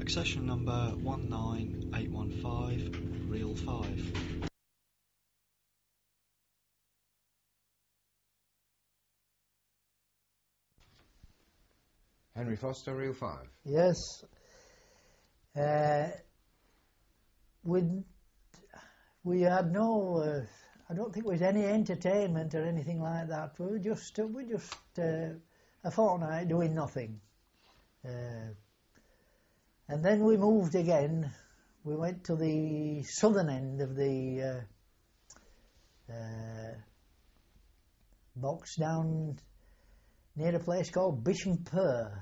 Accession number 19815, reel 5. Henry Foster, reel 5. Yes. We had no. I don't think there was any entertainment or anything like that. We were just a fortnight doing nothing. And then we moved again. We went to the southern end of the box down near a place called Bisham Pur,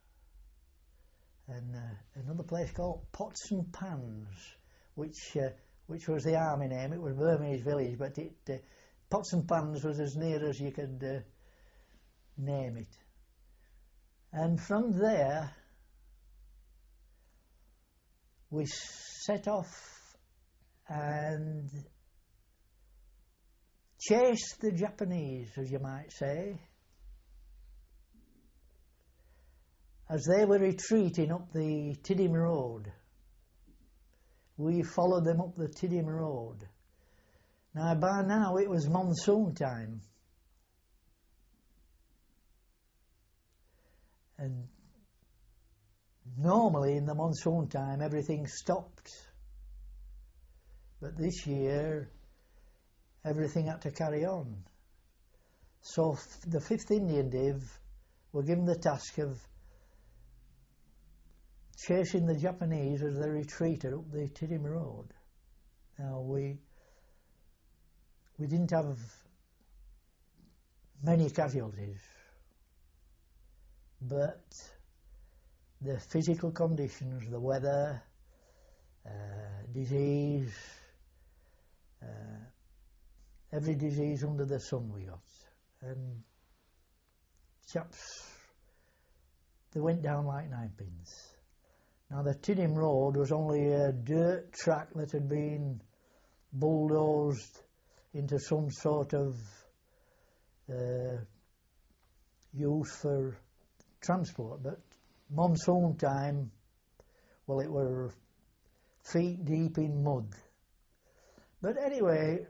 and another place called Pots and Pans, which was the army name. It was Burmese village, but Pots and Pans was as near as you could name it. And from there we set off and chased the Japanese, as you might say, as they were retreating up the Tiddim Road. We followed them up the Tiddim Road. Now, by now it was monsoon time, and normally in the monsoon time everything stopped, but this year everything had to carry on. So the 5th Indian Div were given the task of chasing the Japanese as they retreated up the Tiddim Road. Now we didn't have many casualties, but the physical conditions, the weather, disease, every disease under the sun we got, and chaps, they went down like ninepins. Now the Tiddim Road was only a dirt track that had been bulldozed into some sort of use for transport, but monsoon time, well, it were feet deep in mud. But anyway,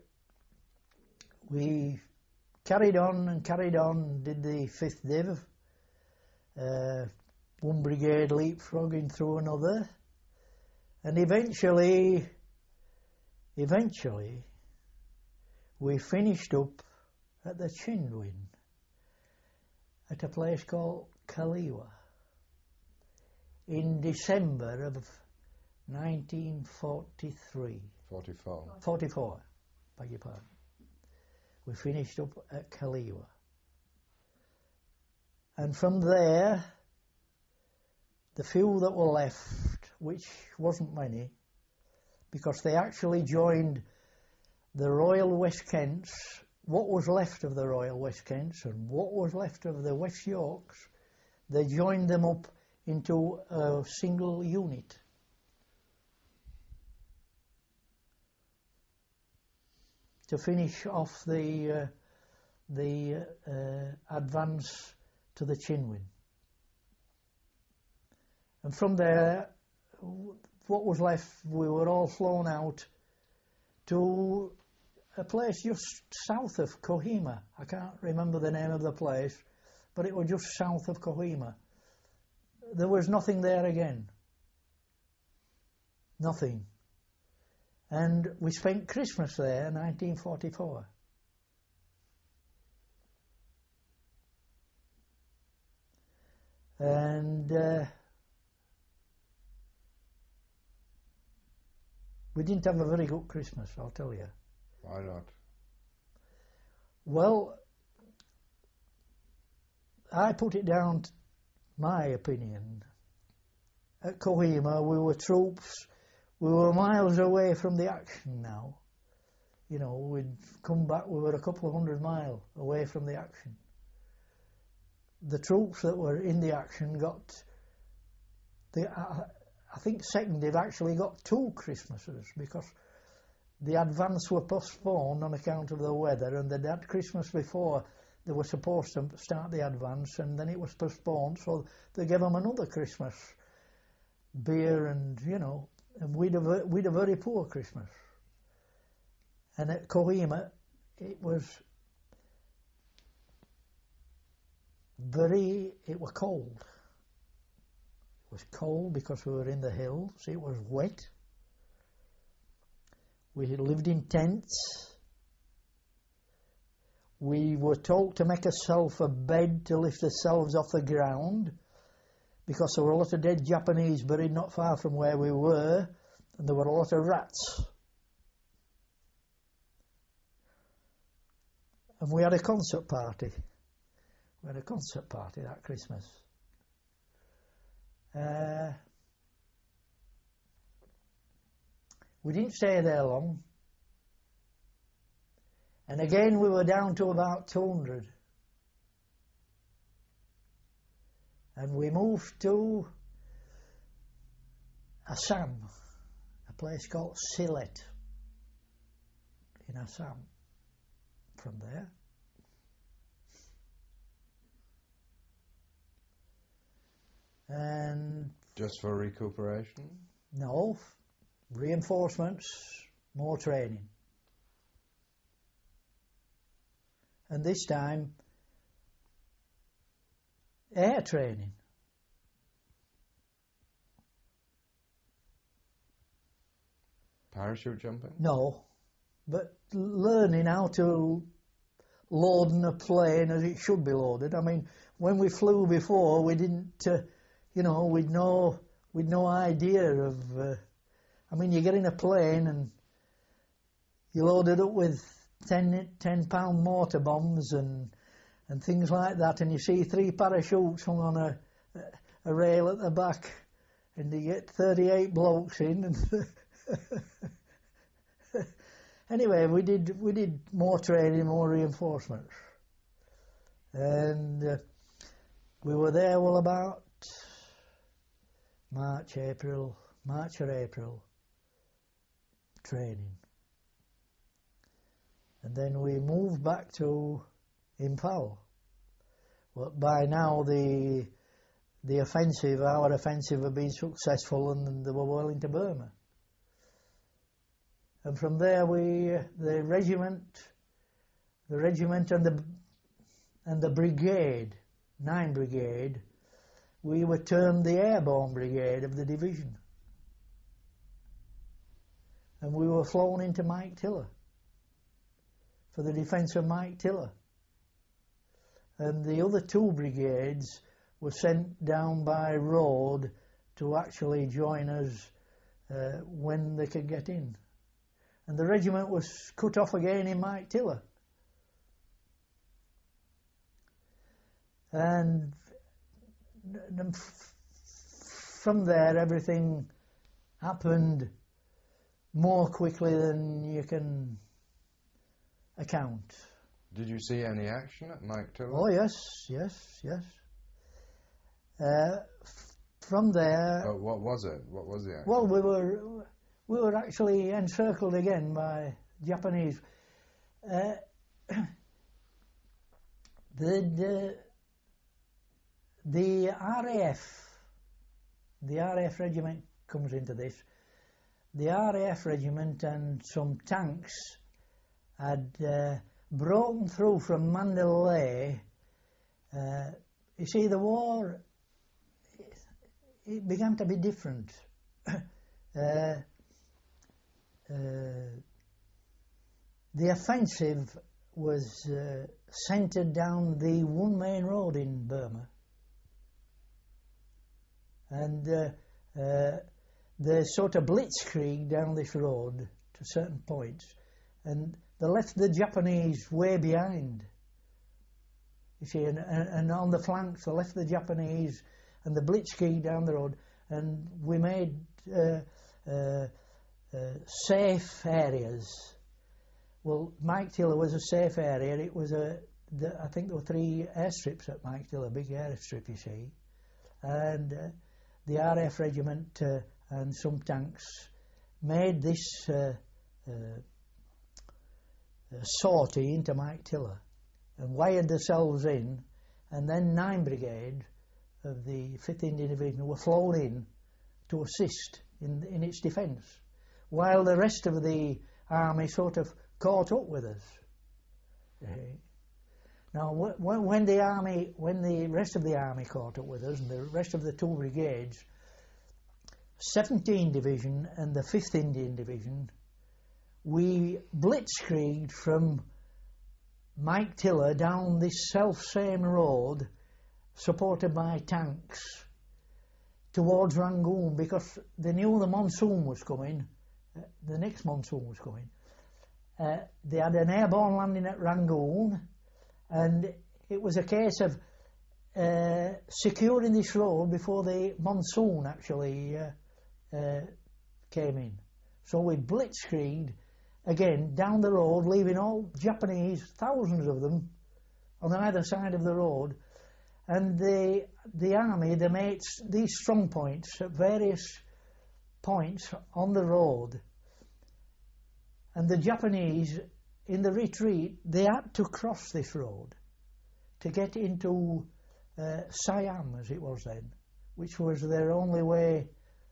we carried on, did the 5th Div, one brigade leapfrogging through another, and eventually we finished up at the Chindwin at a place called Kaliwa in December of 1943. 44, beg your pardon. We finished up at Kaliwa. And from there, the few that were left, which wasn't many, because they actually joined the Royal West Kents, what was left of the Royal West Kents and what was left of the West Yorks, they joined them up into a single unit. To finish off the advance to the Chindwin. And from there, what was left, we were all flown out to a place just south of Kohima. I can't remember the name of the place, but it was just south of Kohima. There was nothing there again. Nothing. And we spent Christmas there in 1944. And we didn't have a very good Christmas, I'll tell you. Why not? Well, I put it down to my opinion. At Kohima, we were troops. We were miles away from the action now. You know, we'd come back, we were a couple of 100 miles away from the action. The troops that were in the action got, I think 2nd Div actually got 2 Christmases, because the advance were postponed on account of the weather, and that Christmas before they were supposed to start the advance, and then it was postponed, so they gave them another Christmas. beer and, you know, and we'd a very poor Christmas. And at Kohima, it was cold. It was cold because we were in the hills. It was wet. We had lived in tents. We were told to make ourselves a bed to lift ourselves off the ground because there were a lot of dead Japanese buried not far from where we were, and there were a lot of rats. And we had a concert party. We had a concert party that Christmas. We didn't stay there long. And again we were down to about 200. And we moved to Assam, a place called Sylhet in Assam from there. And just for recuperation? No, reinforcements, more training. And this time, air training. Parachute jumping? No, but learning how to load a plane as it should be loaded. I mean, when we flew before, we didn't, we'd no idea of. I mean, you get in a plane and you load it up with 10-pound mortar bombs and things like that, and you see 3 parachutes hung on a rail at the back, and you get 38 blokes in. And anyway, we did more training, more reinforcements, and we were there about March or April training. And then we moved back to Imphal. Well, by now our offensive had been successful, and they were well into Burma. And from there the regiment and the brigade, 9 Brigade, we were termed the Airborne Brigade of the division. And we were flown into Mike Tiller for the defence of Mike Tiller. And the other 2 brigades were sent down by road to actually join us when they could get in. And the regiment was cut off again in Mike Tiller. And from there everything happened more quickly than you can account. Did you see any action at Mike Tiller? Oh yes. From there. Oh, what was it? What was the action? Well, we were actually encircled again by Japanese. The RAF regiment comes into this. The RAF regiment and some tanks had broken through from Mandalay. You see, the war, it began to be different. The offensive was centred down the one main road in Burma. And they sort of blitzkrieg down this road to certain points, and they left the Japanese way behind. You see, and on the flanks they left the Japanese, and the blitzkrieg down the road, and we made safe areas. Well, Mike Tiller was a safe area. It was I think there were 3 airstrips at Mike Tiller, big airstrip, you see, and the RAF regiment and some tanks made this sortie into Mike Tiller and wired themselves in, and then 9 Brigade of the 5th Indian Division were flown in to assist in its defence, while the rest of the army sort of caught up with us. Now, when the rest of the army caught up with us, and the rest of the 2 brigades, 17th Division and the 5th Indian Division, we blitzkrieged from Mike Tiller down this self-same road, supported by tanks, towards Rangoon, because they knew the monsoon was coming, the next monsoon was coming. They had an airborne landing at Rangoon, and it was a case of securing this road before the monsoon actually came in. So we blitzkrieged again down the road, leaving all Japanese, thousands of them, on either side of the road, and the army, they made these strong points at various points on the road, and the Japanese, in the retreat, they had to cross this road to get into Siam, as it was then, which was their only way,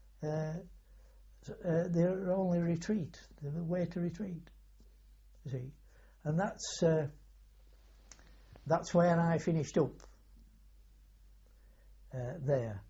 their only retreat, the way to retreat. You see, and that's where I finished up there.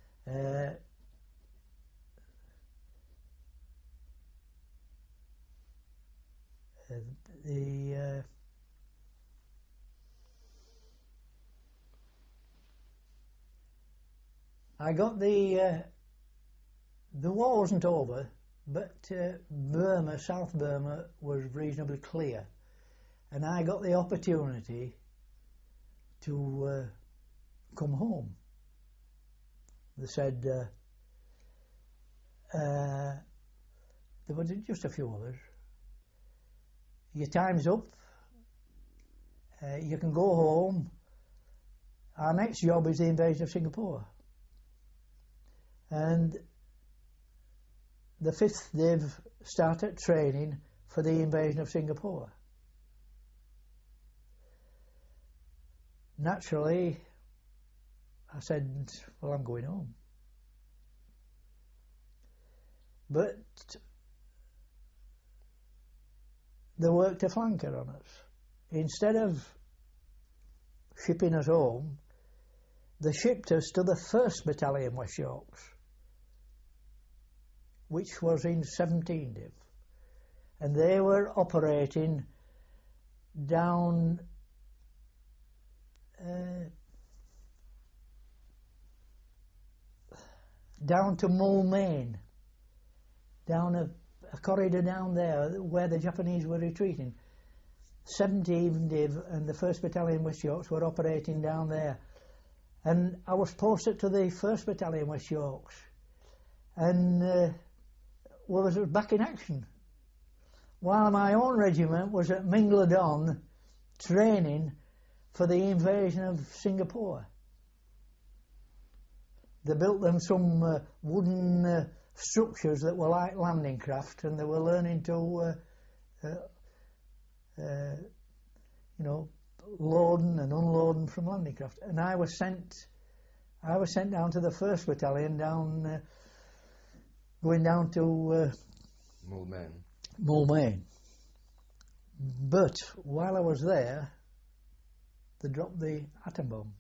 I got the war wasn't over, but Burma, South Burma, was reasonably clear, and I got the opportunity to come home. They said there were just a few others. Your time's up. You can go home. Our next job is the invasion of Singapore. And the 5th Div started training for the invasion of Singapore. Naturally, I said, well, I'm going home. But they worked a flanker on us. Instead of shipping us home, they shipped us to the 1st Battalion West Yorks, which was in 17th Div. And they were operating down to Moulmein, down a corridor down there where the Japanese were retreating. 17th Div and the 1st Battalion West Yorks were operating down there. And I was posted to the 1st Battalion West Yorks, and was back in action, while my own regiment was at Mingladon training for the invasion of Singapore. They built them some wooden structures that were like landing craft, and they were learning to loading and unloading from landing craft. And I was sent down to the 1st Battalion, going down to Moulmein. But while I was there, they dropped the atom bomb,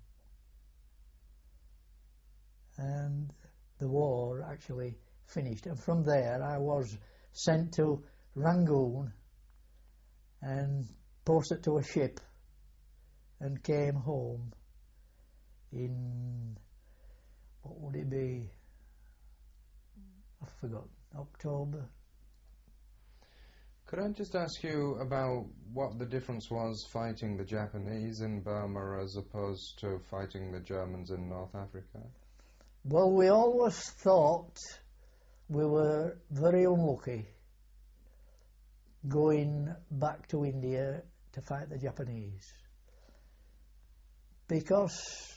and the war actually finished. And from there I was sent to Rangoon and posted to a ship and came home in, what would it be, I forgot, October. Could I just ask you about what the difference was fighting the Japanese in Burma as opposed to fighting the Germans in North Africa? Well, we always thought we were very unlucky going back to India to fight the Japanese, because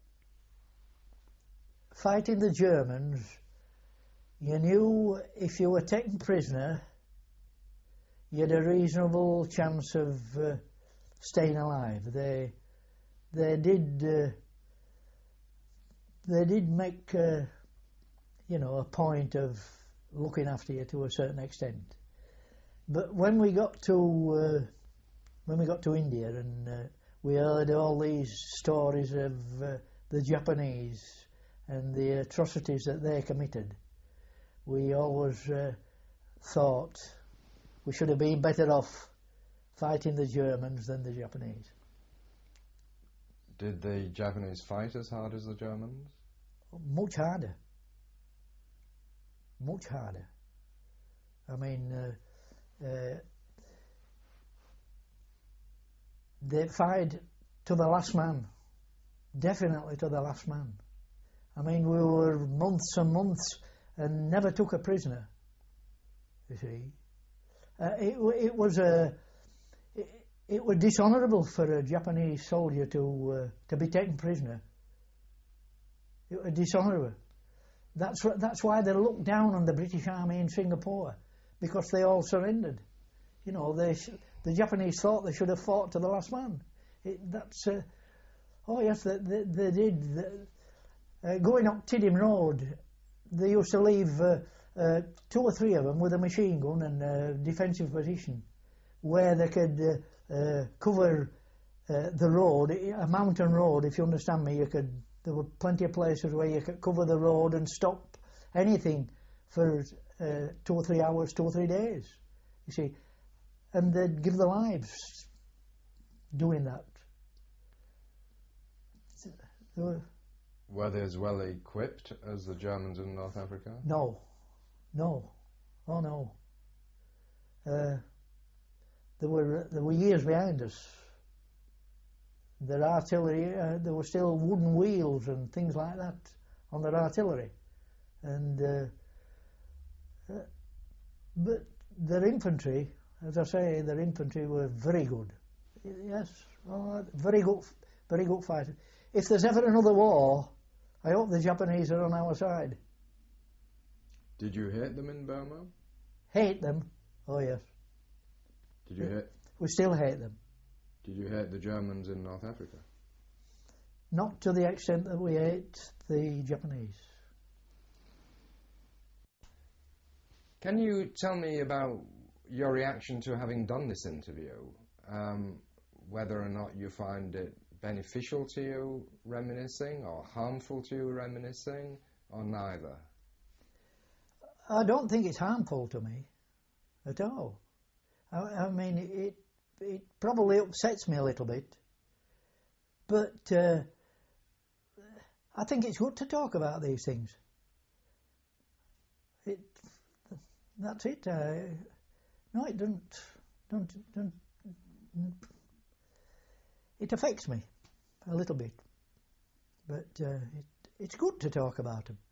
fighting the Germans, you knew if you were taken prisoner, you had a reasonable chance of staying alive. They did make a point of looking after you to a certain extent. But when we got to India and we heard all these stories of the Japanese and the atrocities that they committed, we always thought we should have been better off fighting the Germans than the Japanese. Did the Japanese fight as hard as the Germans? Much harder. Much harder. I mean, they fight to the last man. Definitely to the last man. I mean, we were months and months and never took a prisoner, you see. It was dishonourable for a Japanese soldier to be taken prisoner. It was dishonourable. That's why they looked down on the British Army in Singapore, because they all surrendered. The Japanese thought they should have fought to the last man. Oh yes, they did. Going up Tidham Road, they used to leave 2 or 3 of them with a machine gun and a defensive position, where they could cover the road, a mountain road. If you understand me, there were plenty of places where you could cover the road and stop anything for 2 or 3 hours, 2 or 3 days. You see, and they'd give their lives doing that. Were they as well equipped as the Germans in North Africa? No. Oh no. There were years behind us. Their artillery, there were still wooden wheels and things like that on their artillery, and but their infantry, as I say, their infantry were very good. Yes, very good fighters. If there's ever another war, I hope the Japanese are on our side. Did you hate them in Burma? Hate them? Oh yes. Did you hate? We still hate them. Did you hate the Germans in North Africa? Not to the extent that we hate the Japanese. Can you tell me about your reaction to having done this interview? Whether or not you find it beneficial to you reminiscing, or harmful to you reminiscing, or neither? I don't think it's harmful to me at all. I mean, it probably upsets me a little bit, but I think it's good to talk about these things. That's it. No, it don't. It affects me a little bit, but it's good to talk about them.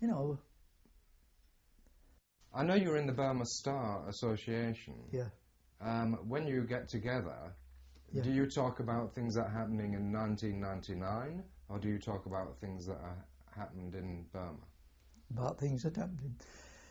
I know you're in the Burma Star Association. Yeah. When you get together, Yeah. do you talk about things that are happening in 1999, or do you talk about things that happened in Burma? About things that happened.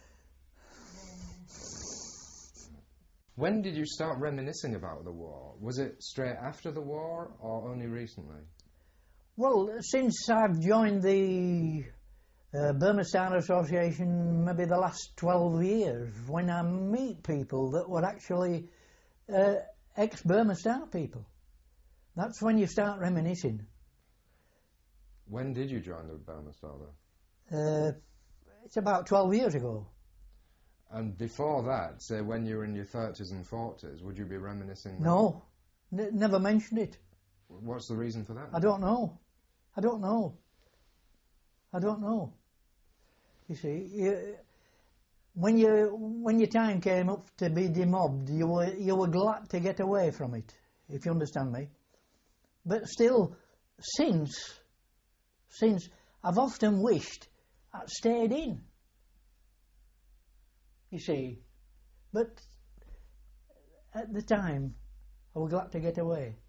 When did you start reminiscing about the war? Was it straight after the war, or only recently? Well, since I've joined the Burma Star Association, maybe the last 12 years, when I meet people that were actually ex-Burma Star people. That's when you start reminiscing. When did you join the Burma Star, though? It's about 12 years ago. And before that, say when you were in your 30s and 40s, would you be reminiscing? No, never mentioned it. What's the reason for that? I don't know. You see, when your time came up to be demobbed, you were glad to get away from it, if you understand me. But still, since I've often wished I'd stayed in. You see, but at the time, I was glad to get away.